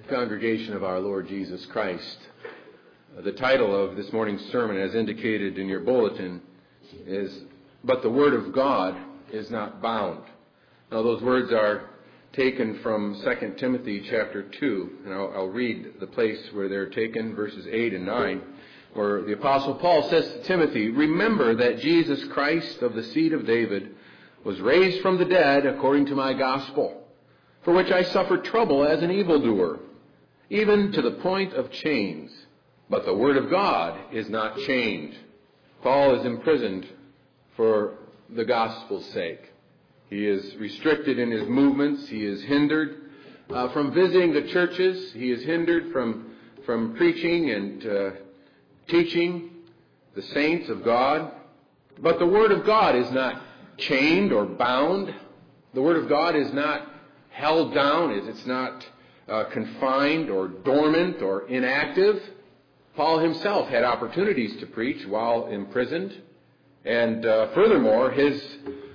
Congregation of our Lord Jesus Christ. The title of this morning's sermon, as indicated in your bulletin, is, "But the Word of God is not bound." Now those words are taken from 2 Timothy chapter 2, and I'll read the place where they're taken, verses 8 and 9, where the Apostle Paul says to Timothy, "Remember that Jesus Christ of the seed of David was raised from the dead according to my gospel, for which I suffered trouble as an evildoer, even to the point of chains. But the Word of God is not chained." Paul is imprisoned for the gospel's sake. He is restricted in his movements. He is hindered from visiting the churches. He is hindered from preaching and teaching the saints of God. But the Word of God is not chained or bound. The Word of God is not held down. It's not confined or dormant or inactive. Paul himself had opportunities to preach while imprisoned. And furthermore, his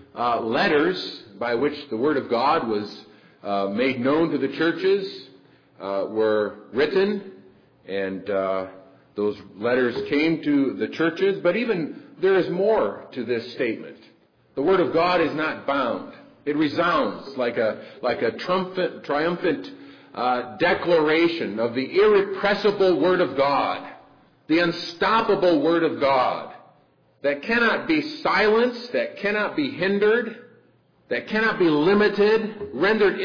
letters by which the Word of God was made known to the churches were written, and those letters came to the churches. But even there is more to this statement. The Word of God is not bound. It resounds like a triumphant declaration of the irrepressible Word of God, the unstoppable Word of God, that cannot be silenced, that cannot be hindered, that cannot be limited, rendered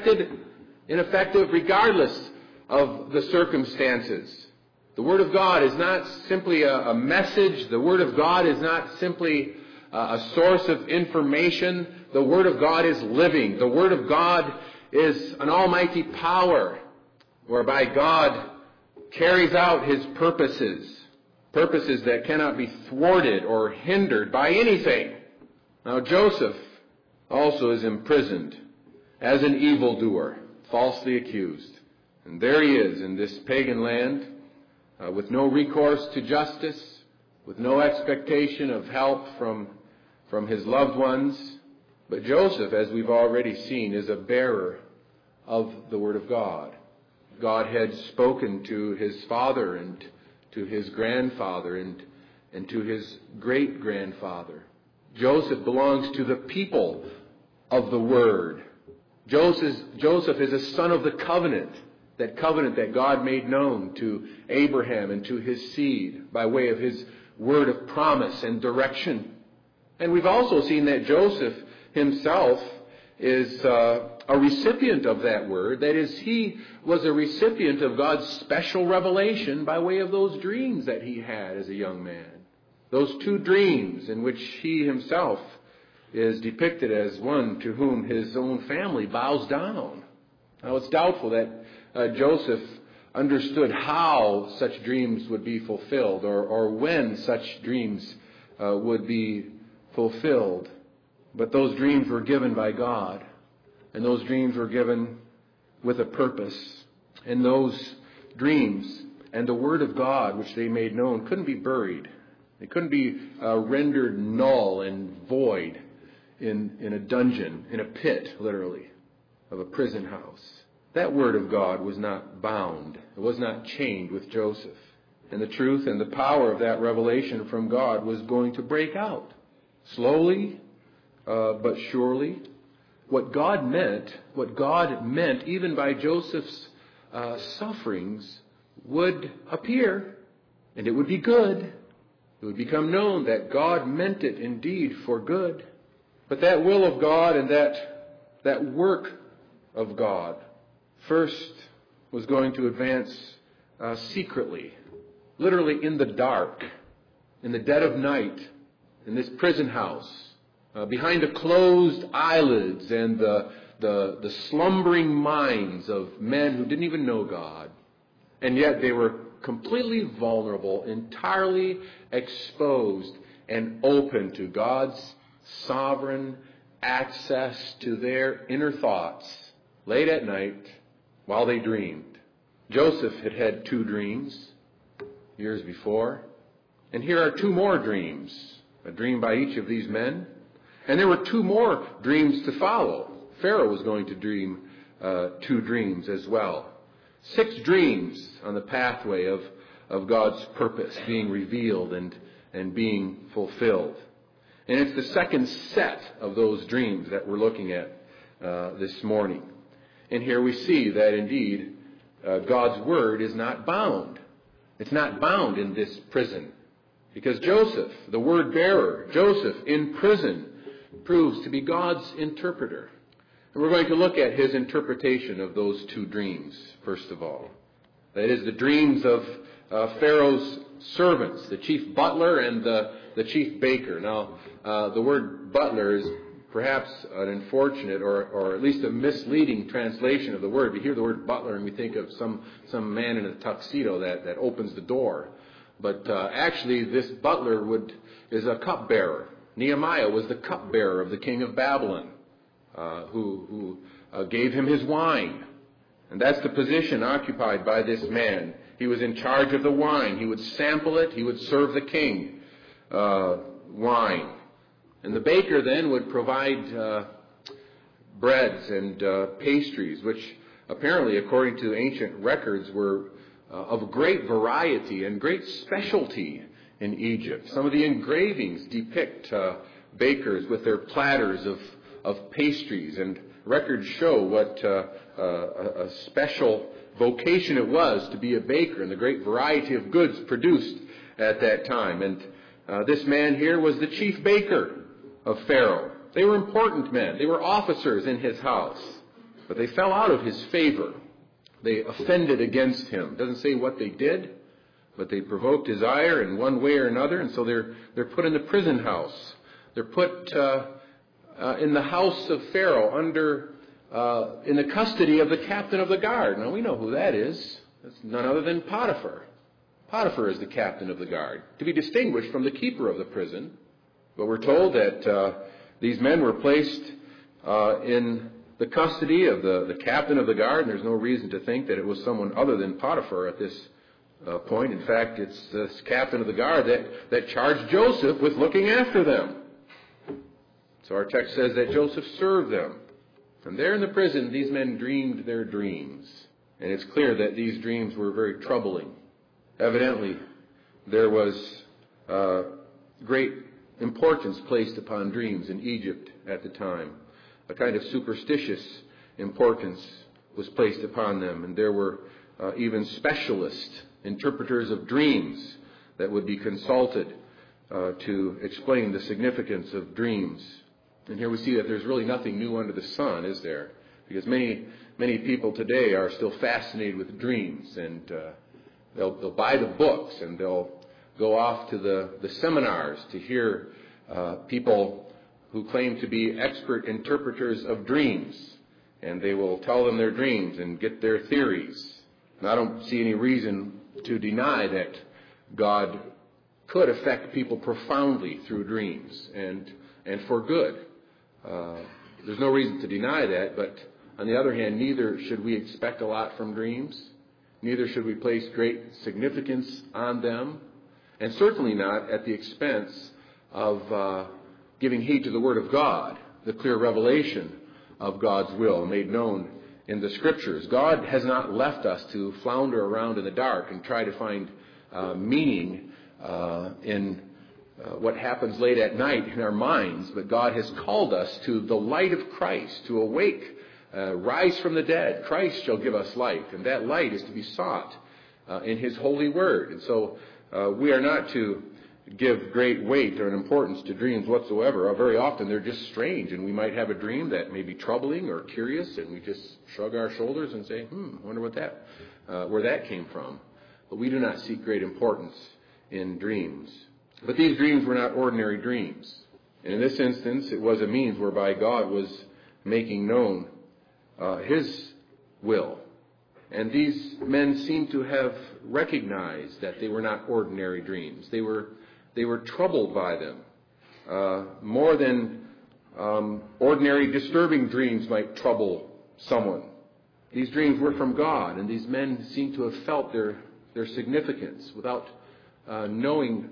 ineffective regardless of the circumstances. The Word of God is not simply a message. The Word of God is not simply a source of information. The Word of God is living. The Word of God is an almighty power whereby God carries out His purposes that cannot be thwarted or hindered by anything. Now Joseph also is imprisoned as an evildoer, falsely accused. And there he is in this pagan land with no recourse to justice, with no expectation of help from his loved ones. But Joseph, as we've already seen, is a bearer of the Word of God. God had spoken to his father and to his grandfather and to his great-grandfather. Joseph belongs to the people of the Word. Joseph is a son of the covenant that God made known to Abraham and to his seed by way of his word of promise and direction. And we've also seen that Joseph himself is a recipient of that word. That is, he was a recipient of God's special revelation by way of those dreams that he had as a young man. Those two dreams in which he himself is depicted as one to whom his own family bows down. Now, it's doubtful that Joseph understood how such dreams would be fulfilled or when such dreams would be fulfilled. But those dreams were given by God, and those dreams were given with a purpose. And those dreams and the Word of God, which they made known, couldn't be buried. They couldn't be rendered null and void in a dungeon, in a pit, literally, of a prison house. That Word of God was not bound. It was not chained with Joseph. And the truth and the power of that revelation from God was going to break out. Slowly, but surely. What God meant even by Joseph's sufferings would appear, and it would be good. It would become known that God meant it indeed for good. But that will of God and that work of God first was going to advance secretly, literally in the dark, in the dead of night, in this prison house, behind the closed eyelids and the slumbering minds of men who didn't even know God. And yet they were completely vulnerable, entirely exposed and open to God's sovereign access to their inner thoughts late at night while they dreamed. Joseph had had 2 dreams years before. And here are 2 more dreams, a dream by each of these men. And there were 2 more dreams to follow. Pharaoh was going to dream 2 dreams as well. 6 dreams on the pathway of God's purpose being revealed and being fulfilled. And it's the second set of those dreams that we're looking at this morning. And here we see that indeed God's word is not bound. It's not bound in this prison. Because Joseph, the word bearer, Joseph in prison, proves to be God's interpreter. And we're going to look at his interpretation of those 2 dreams, first of all. That is, the dreams of Pharaoh's servants, the chief butler and the chief baker. Now, the word butler is perhaps an unfortunate or at least a misleading translation of the word. We hear the word butler and we think of some man in a tuxedo that opens the door. But actually, this butler is a cupbearer. Nehemiah was the cupbearer of the king of Babylon, who gave him his wine. And that's the position occupied by this man. He was in charge of the wine. He would sample it. He would serve the king wine. And the baker then would provide breads and pastries, which apparently, according to ancient records, were of great variety and great specialty in Egypt. Some of the engravings depict bakers with their platters of pastries, and records show what a special vocation it was to be a baker and the great variety of goods produced at that time. And this man here was the chief baker of Pharaoh. They were important men. They were officers in his house, but they fell out of his favor. They offended against him. It doesn't say what they did, but they provoked his ire in one way or another, and so they're put in the prison house. They're put in the house of Pharaoh in the custody of the captain of the guard. Now we know who that is. That's none other than Potiphar. Potiphar is the captain of the guard, to be distinguished from the keeper of the prison. But we're told that these men were placed in the custody of the captain of the guard, and there's no reason to think that it was someone other than Potiphar at this point. In fact, it's this captain of the guard that charged Joseph with looking after them. So our text says that Joseph served them. And there in the prison, these men dreamed their dreams. And it's clear that these dreams were very troubling. Evidently, there was great importance placed upon dreams in Egypt at the time. A kind of superstitious importance was placed upon them, and there were even specialist interpreters of dreams that would be consulted to explain the significance of dreams. And here we see that there's really nothing new under the sun, is there? Because many people today are still fascinated with dreams, and they'll buy the books and they'll go off to the seminars to hear people who claim to be expert interpreters of dreams, and they will tell them their dreams and get their theories. And I don't see any reason to deny that God could affect people profoundly through dreams and for good. There's no reason to deny that, but on the other hand, neither should we expect a lot from dreams. Neither should we place great significance on them, and certainly not at the expense of giving heed to the Word of God, the clear revelation of God's will made known in the Scriptures. God has not left us to flounder around in the dark and try to find meaning in what happens late at night in our minds, but God has called us to the light of Christ, to awake, rise from the dead. Christ shall give us light, and that light is to be sought in His holy Word. And so we are not to give great weight or importance to dreams whatsoever. Very often they're just strange, and we might have a dream that may be troubling or curious, and we just shrug our shoulders and say, I wonder where that came from. But we do not seek great importance in dreams. But these dreams were not ordinary dreams. And in this instance, it was a means whereby God was making known His will. And these men seem to have recognized that they were not ordinary dreams. They were troubled by them. More than ordinary disturbing dreams might trouble someone. These dreams were from God, and these men seem to have felt their significance without knowing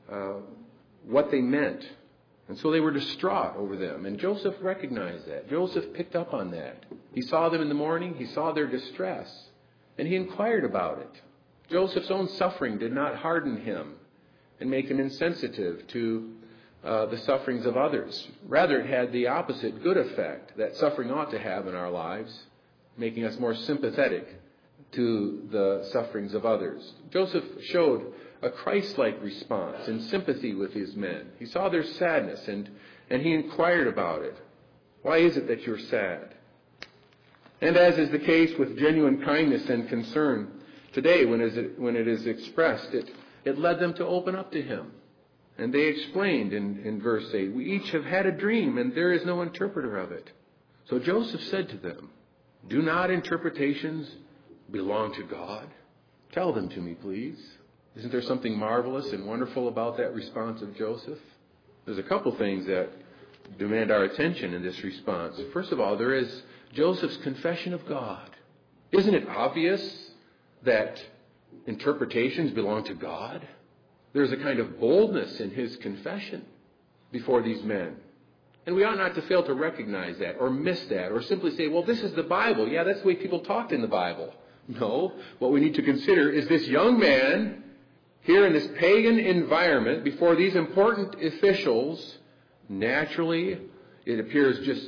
what they meant. And so they were distraught over them. And Joseph recognized that. Joseph picked up on that. He saw them in the morning. He saw their distress. and he inquired about it. Joseph's own suffering did not harden him and make him insensitive to the sufferings of others. Rather, it had the opposite good effect that suffering ought to have in our lives, making us more sympathetic to the sufferings of others. Joseph showed a Christ-like response in sympathy with his men. He saw their sadness and he inquired about it. Why is it that you're sad? And as is the case with genuine kindness and concern, today when it is expressed, it led them to open up to him. And they explained in verse 8, we each have had a dream, and there is no interpreter of it. So Joseph said to them, do not interpretations belong to God? Tell them to me, please. Isn't there something marvelous and wonderful about that response of Joseph? There's a couple things that demand our attention in this response. First of all, there is Joseph's confession of God. Isn't it obvious that interpretations belong to God? There's a kind of boldness in his confession before these men. And we ought not to fail to recognize that or miss that or simply say, well, this is the Bible. Yeah, that's the way people talked in the Bible. No, what we need to consider is this young man here in this pagan environment before these important officials, naturally, it appears just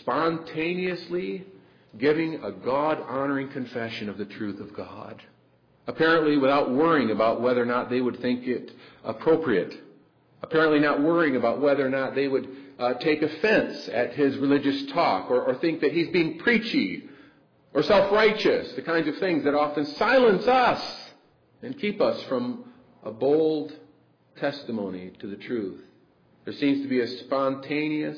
spontaneously giving a God-honoring confession of the truth of God. Apparently without worrying about whether or not they would think it appropriate. Apparently not worrying about whether or not they would take offense at his religious talk or think that he's being preachy or self-righteous, the kinds of things that often silence us and keep us from a bold testimony to the truth. There seems to be a spontaneous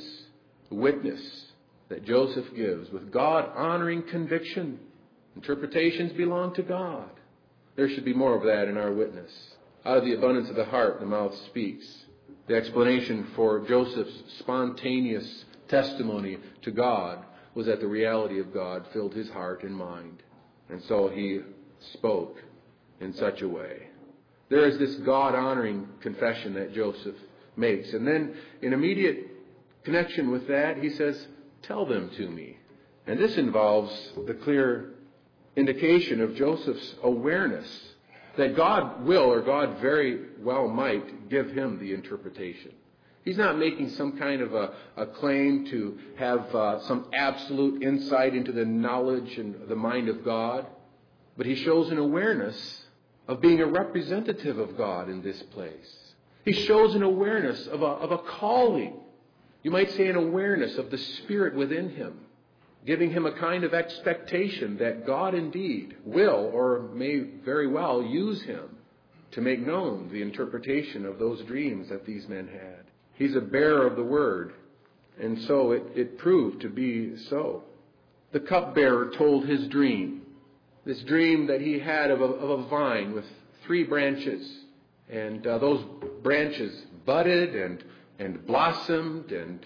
witness that Joseph gives with God-honoring conviction. Interpretations belong to God. There should be more of that in our witness. Out of the abundance of the heart, the mouth speaks. The explanation for Joseph's spontaneous testimony to God was that the reality of God filled his heart and mind. And so he spoke in such a way. There is this God-honoring confession that Joseph makes. And then in immediate connection with that, he says, tell them to me. And this involves the clear indication of Joseph's awareness that God will or God very well might give him the interpretation. He's not making some kind of a claim to have some absolute insight into the knowledge and the mind of God, but he shows an awareness of being a representative of God in this place. He shows an awareness of a calling. You might say an awareness of the Spirit within him, giving him a kind of expectation that God indeed will or may very well use him to make known the interpretation of those dreams that these men had. He's a bearer of the word, and so it proved to be so. The cupbearer told his dream, this dream that he had of a vine with 3 branches, and those branches budded and blossomed and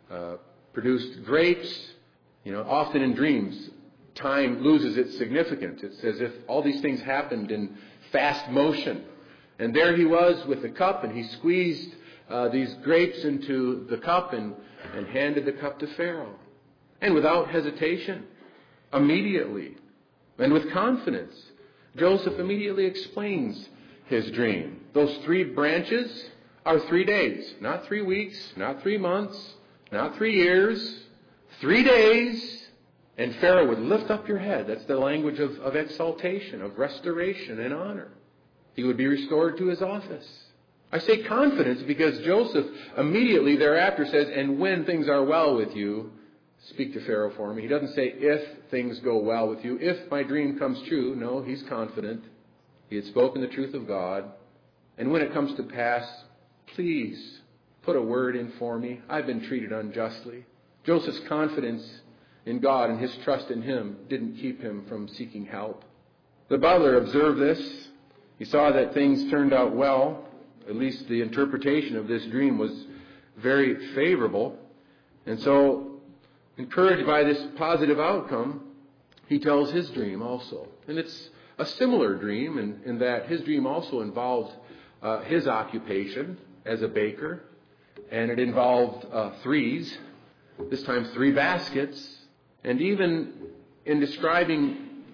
produced grapes. You know, often in dreams, time loses its significance. It's as if all these things happened in fast motion. And there he was with the cup, and he squeezed these grapes into the cup and handed the cup to Pharaoh. And without hesitation, immediately, and with confidence, Joseph immediately explains his dream. Those 3 branches are 3 days, not 3 weeks, not 3 months, not 3 years, 3 days, and Pharaoh would lift up your head. That's the language of exaltation, of restoration and honor. He would be restored to his office. I say confidence because Joseph immediately thereafter says, and when things are well with you, speak to Pharaoh for me. He doesn't say, if things go well with you, if my dream comes true. No, he's confident. He had spoken the truth of God. And when it comes to pass, please put a word in for me. I've been treated unjustly. Joseph's confidence in God and his trust in him didn't keep him from seeking help. The butler observed this. He saw that things turned out well. At least the interpretation of this dream was very favorable. And so, encouraged by this positive outcome, he tells his dream also. And it's a similar dream in that his dream also involved his occupation as a baker. And it involved 3s, this time 3 baskets. And even in describing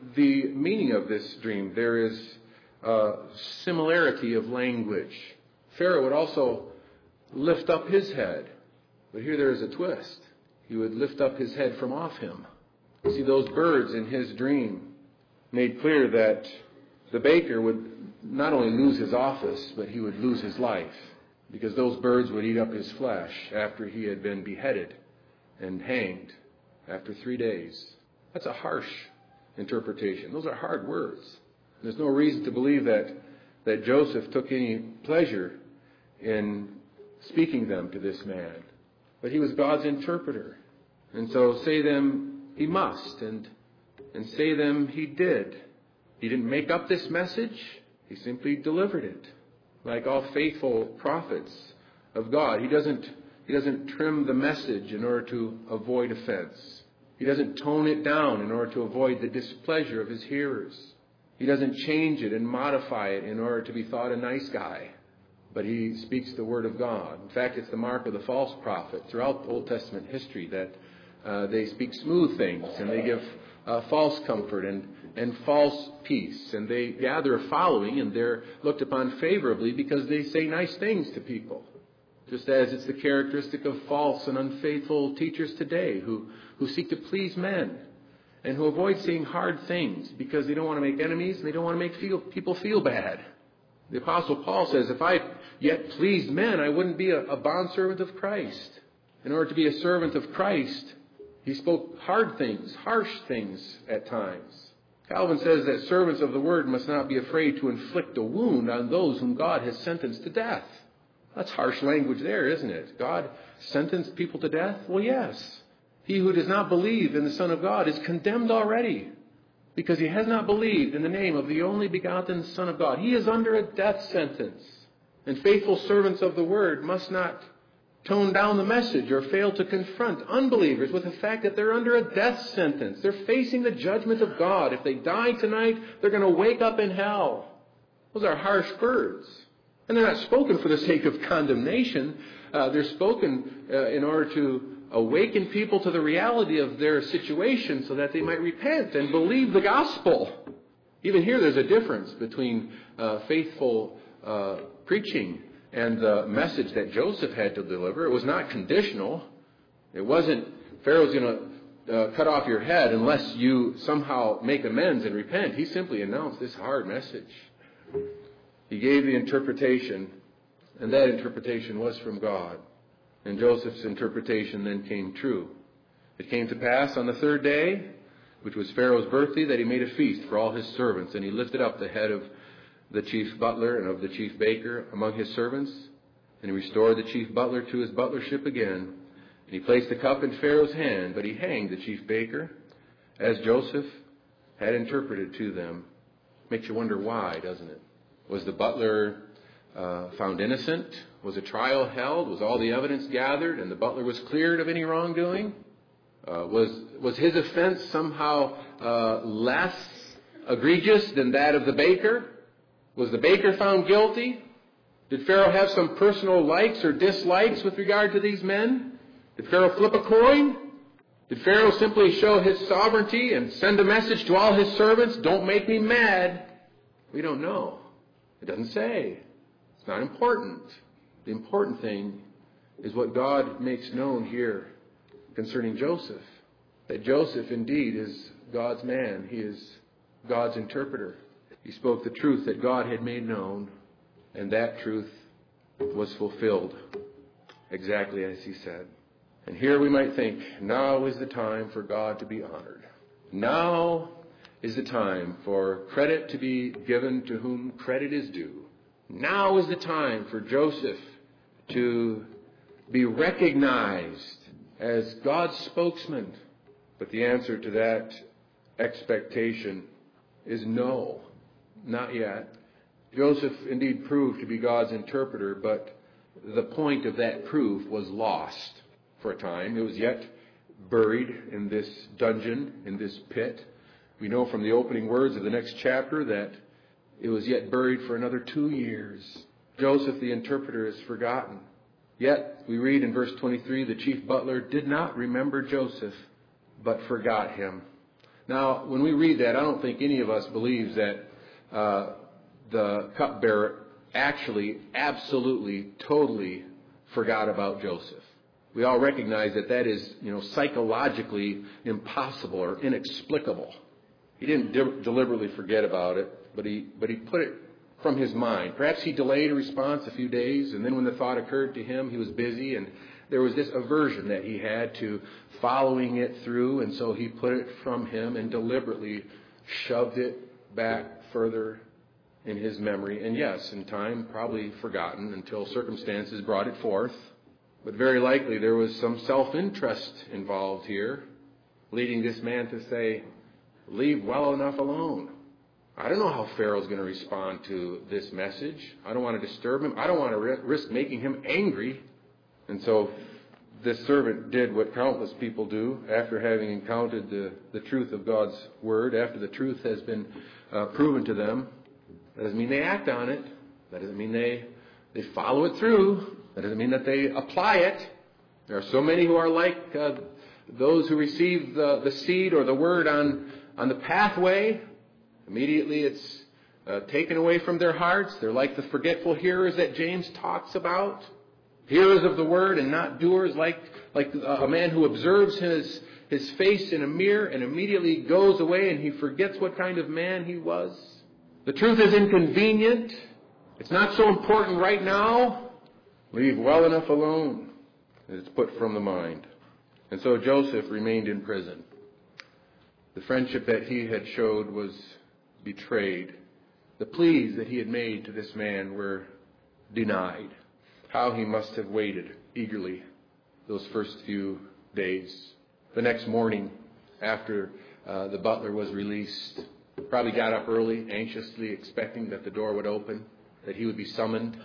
the meaning of this dream, there is a similarity of language. Pharaoh would also lift up his head. But here there is a twist. He would lift up his head from off him. You see, those birds in his dream made clear that the baker would not only lose his office, but he would lose his life, because those birds would eat up his flesh after he had been beheaded and hanged after 3 days. That's a harsh interpretation. Those are hard words. There's no reason to believe that Joseph took any pleasure in speaking them to this man. But he was God's interpreter. And so say them he must, and say them he did. He didn't make up this message. He simply delivered it. Like all faithful prophets of God, he doesn't trim the message in order to avoid offense. He doesn't tone it down in order to avoid the displeasure of his hearers. He doesn't change it and modify it in order to be thought a nice guy. But he speaks the word of God. In fact, it's the mark of the false prophet throughout Old Testament history that they speak smooth things, and they give false comfort and false peace. And they gather a following, and they're looked upon favorably because they say nice things to people. Just as it's the characteristic of false and unfaithful teachers today who seek to please men and who avoid saying hard things because they don't want to make enemies and they don't want to make people feel bad. The Apostle Paul says, if I yet pleased men, I wouldn't be a bondservant of Christ. In order to be a servant of Christ, he spoke hard things, harsh things at times. Calvin says that servants of the word must not be afraid to inflict a wound on those whom God has sentenced to death. That's harsh language there, isn't it? God sentenced people to death? Well, yes. He who does not believe in the Son of God is condemned already, because he has not believed in the name of the only begotten Son of God. He is under a death sentence. And faithful servants of the word must not tone down the message or fail to confront unbelievers with the fact that they're under a death sentence. They're facing the judgment of God. If they die tonight, they're going to wake up in hell. Those are harsh words. And they're not spoken for the sake of condemnation. They're spoken in order to awaken people to the reality of their situation so that they might repent and believe the gospel. Even here there's a difference between faithful preaching and the message that Joseph had to deliver. It was not conditional. It wasn't, Pharaoh's going to cut off your head unless you somehow make amends and repent. He simply announced this hard message. He gave the interpretation, and that interpretation was from God. And Joseph's interpretation then came true. It came to pass on the third day, which was Pharaoh's birthday, that he made a feast for all his servants, and he lifted up the head of the chief butler and of the chief baker among his servants, and he restored the chief butler to his butlership again. And he placed the cup in Pharaoh's hand, but he hanged the chief baker, as Joseph had interpreted to them. Makes you wonder why, doesn't it? Was the butler found innocent? Was a trial held? Was all the evidence gathered and the butler was cleared of any wrongdoing? Was his offense somehow less egregious than that of the baker? Was the baker found guilty? Did Pharaoh have some personal likes or dislikes with regard to these men? Did Pharaoh flip a coin? Did Pharaoh simply show his sovereignty and send a message to all his servants, don't make me mad? We don't know. It doesn't say. It's not important. The important thing is what God makes known here concerning Joseph. That Joseph indeed is God's man. He is God's interpreter. He spoke the truth that God had made known, and that truth was fulfilled exactly as he said. And here we might think, now is the time for God to be honored. Now is the time for credit to be given to whom credit is due. Now is the time for Joseph to be recognized as God's spokesman. But the answer to that expectation is no, not yet. Joseph indeed proved to be God's interpreter, but the point of that proof was lost for a time. It was yet buried in this dungeon, in this pit. We know from the opening words of the next chapter that it was yet buried for another 2 years. Joseph the interpreter is forgotten. Yet, we read in verse 23, the chief butler did not remember Joseph, but forgot him. Now, when we read that, I don't think any of us believes that the cupbearer actually, absolutely, totally forgot about Joseph. We all recognize that that is, psychologically impossible or inexplicable. He didn't deliberately forget about it, but he put it from his mind. Perhaps he delayed a response a few days, and then when the thought occurred to him, he was busy, and there was this aversion that he had to following it through, and so he put it from him and deliberately shoved it back further in his memory. And yes, in time, probably forgotten until circumstances brought it forth. But very likely there was some self-interest involved here, leading this man to say, leave well enough alone. I don't know how Pharaoh's going to respond to this message. I don't want to disturb him. I don't want to risk making him angry. And so this servant did what countless people do after having encountered the truth of God's word, after the truth has been proven to them. That doesn't mean they act on it. That doesn't mean they follow it through. That doesn't mean that they apply it. There are so many who are like those who receive the seed or the word on the pathway. Immediately it's taken away from their hearts. They're like the forgetful hearers that James talks about. Hearers of the word and not doers, like a man who observes his face in a mirror and immediately goes away and he forgets what kind of man he was. The truth is inconvenient. It's not so important right now. Leave well enough alone. It's put from the mind. And so Joseph remained in prison. The friendship that he had showed was betrayed. The pleas that he had made to this man were denied. How he must have waited eagerly those first few days. The next morning, after the butler was released, probably got up early, anxiously expecting that the door would open, that he would be summoned.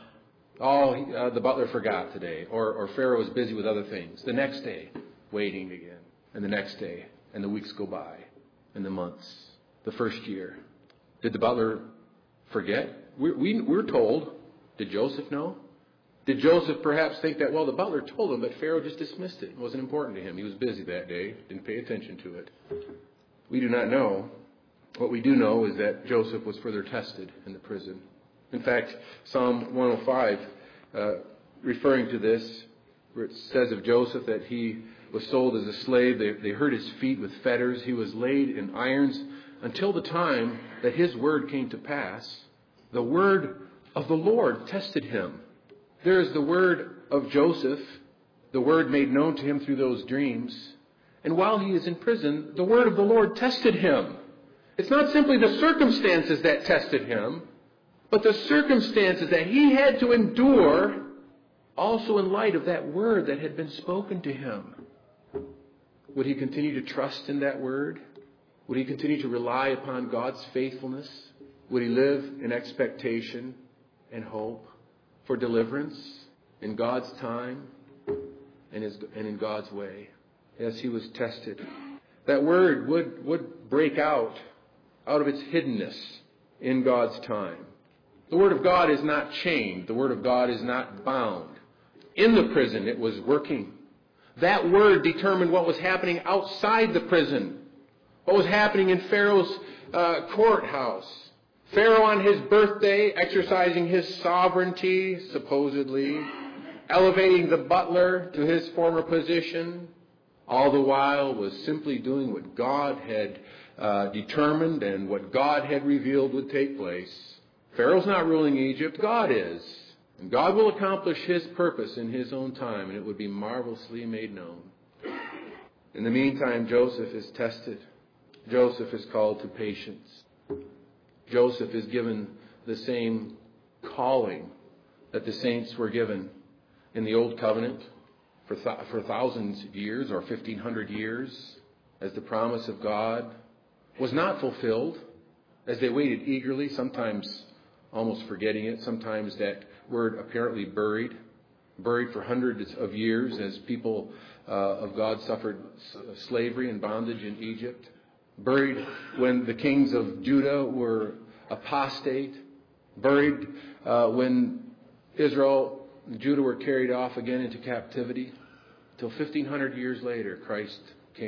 The butler forgot today, or Pharaoh was busy with other things. The next day, waiting again, and the next day, and the weeks go by, and the months, the first year. Did the butler forget? We're told. Did Joseph know? Did Joseph perhaps think that, the butler told him, but Pharaoh just dismissed it. It wasn't important to him. He was busy that day, didn't pay attention to it. We do not know. What we do know is that Joseph was further tested in the prison. In fact, Psalm 105, referring to this, where it says of Joseph that he was sold as a slave. They hurt his feet with fetters. He was laid in irons until the time that his word came to pass. The word of the Lord tested him. There is the word of Joseph, the word made known to him through those dreams. And while he is in prison, the word of the Lord tested him. It's not simply the circumstances that tested him, but the circumstances that he had to endure also in light of that word that had been spoken to him. Would he continue to trust in that word? Would he continue to rely upon God's faithfulness? Would he live in expectation and hope for deliverance in God's time and in God's way? Yes, he was tested. That word would break out of its hiddenness in God's time. The Word of God is not chained. The Word of God is not bound. In the prison, it was working. That Word determined what was happening outside the prison. What was happening in Pharaoh's courthouse. Pharaoh on his birthday, exercising his sovereignty, supposedly, elevating the butler to his former position, all the while was simply doing what God had determined and what God had revealed would take place. Pharaoh's not ruling Egypt, God is. And God will accomplish His purpose in His own time, and it would be marvelously made known. In the meantime, Joseph is tested. Joseph is called to patience. Joseph is given the same calling that the saints were given in the Old Covenant for thousands of years or 1,500 years, as the promise of God was not fulfilled, as they waited eagerly, sometimes almost forgetting it, sometimes that word apparently buried for hundreds of years as people of God suffered slavery and bondage in Egypt, buried when the kings of Judah were apostate, buried when Israel and Judah were carried off again into captivity, till 1,500 years later Christ came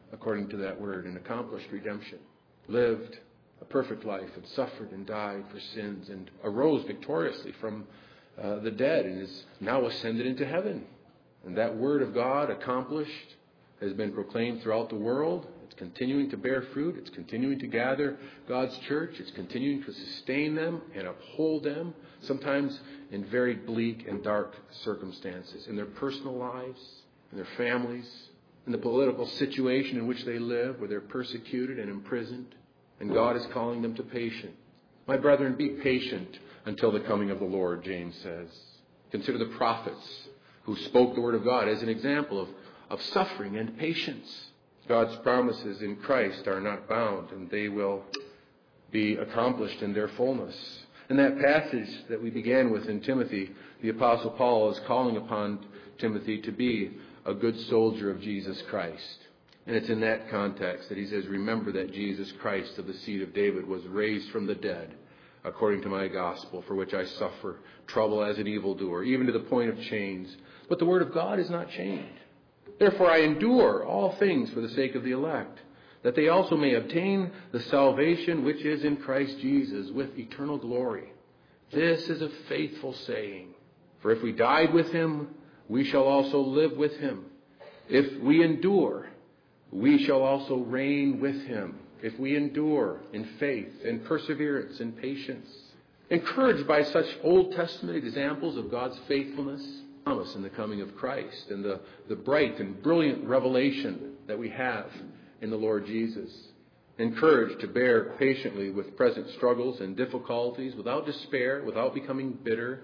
according to that word, and accomplished redemption. Lived a perfect life and suffered and died for sins and arose victoriously from the dead and is now ascended into heaven. And that word of God, accomplished, has been proclaimed throughout the world. It's continuing to bear fruit. It's continuing to gather God's church. It's continuing to sustain them and uphold them, sometimes in very bleak and dark circumstances, in their personal lives, in their families, in the political situation in which they live, where they're persecuted and imprisoned. And God is calling them to patience. My brethren, be patient until the coming of the Lord, James says. Consider the prophets who spoke the word of God as an example of suffering and patience. God's promises in Christ are not bound, and they will be accomplished in their fullness. In that passage that we began with in Timothy, the Apostle Paul is calling upon Timothy to be a good soldier of Jesus Christ. And it's in that context that he says, remember that Jesus Christ of the seed of David was raised from the dead, according to my gospel, for which I suffer trouble as an evildoer, even to the point of chains. But the word of God is not chained. Therefore I endure all things for the sake of the elect, that they also may obtain the salvation which is in Christ Jesus with eternal glory. This is a faithful saying. For if we died with him, we shall also live with him. If we endure, we shall also reign with him. If we endure in faith and perseverance and patience. Encouraged by such Old Testament examples of God's faithfulness, promise in the coming of Christ, and the bright and brilliant revelation that we have in the Lord Jesus. Encouraged to bear patiently with present struggles and difficulties, without despair, without becoming bitter,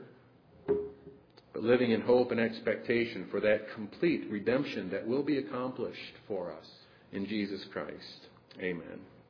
but living in hope and expectation for that complete redemption that will be accomplished for us in Jesus Christ. Amen.